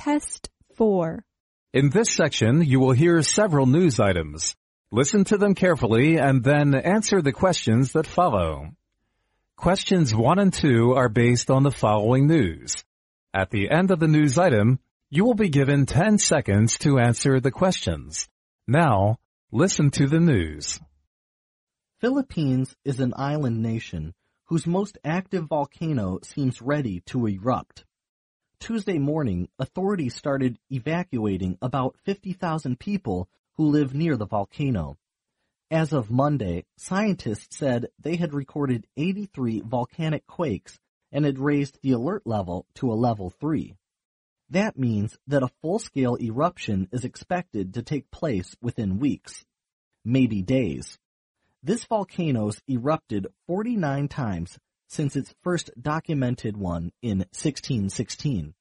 Test 4. In this section, you will hear several news items. Listen to them carefully and then answer the questions that follow. Questions 1 and 2 are based on the following news. At the end of the news item, you will be given 10 seconds to answer the questions. Now, listen to the news. Philippines is an island nation whose most active volcano seems ready to erupt. Tuesday morning, authorities started evacuating about 50,000 people who live near the volcano. As of Monday, scientists said they had recorded 83 volcanic quakes and had raised the alert level to a level 3. That means that a full-scale eruption is expected to take place within weeks, maybe days. This volcano's erupted 49 times since its first documented one in 1616.